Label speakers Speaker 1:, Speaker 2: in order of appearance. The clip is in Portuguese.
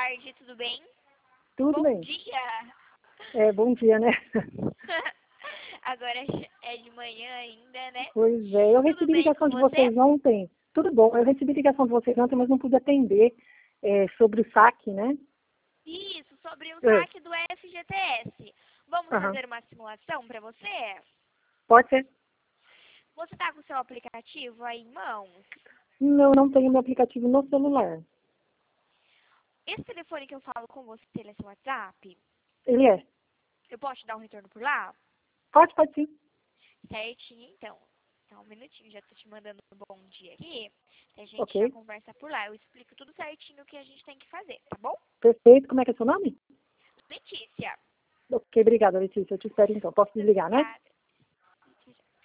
Speaker 1: tarde, tudo bem?
Speaker 2: Tudo
Speaker 1: Bom
Speaker 2: bem.
Speaker 1: dia!
Speaker 2: Bom dia, né?
Speaker 1: Agora é de manhã ainda, né?
Speaker 2: Pois é, eu
Speaker 1: Tudo
Speaker 2: recebi
Speaker 1: bem
Speaker 2: ligação
Speaker 1: com
Speaker 2: de
Speaker 1: você?
Speaker 2: vocês ontem. Tudo bom, eu recebi ligação de vocês ontem, mas não pude atender sobre o saque, né?
Speaker 1: Isso, sobre o
Speaker 2: É.
Speaker 1: saque do FGTS. Vamos
Speaker 2: Aham.
Speaker 1: fazer uma simulação para você?
Speaker 2: Pode ser?
Speaker 1: Você tá com o seu aplicativo aí em mãos?
Speaker 2: Não tenho meu aplicativo no celular.
Speaker 1: Esse telefone que eu falo com você, ele é seu WhatsApp?
Speaker 2: Ele é?
Speaker 1: Eu posso te dar um retorno por lá?
Speaker 2: Pode sim.
Speaker 1: Certinho, então. Então, um minutinho, já tô te mandando um bom dia aqui. A gente já
Speaker 2: Ok.
Speaker 1: conversa por lá. Eu explico tudo certinho o que a gente tem que fazer, tá bom?
Speaker 2: Perfeito. Como é que é seu nome?
Speaker 1: Letícia.
Speaker 2: Ok, obrigada, Letícia. Eu te espero então. Posso desligar, né?
Speaker 1: Obrigada.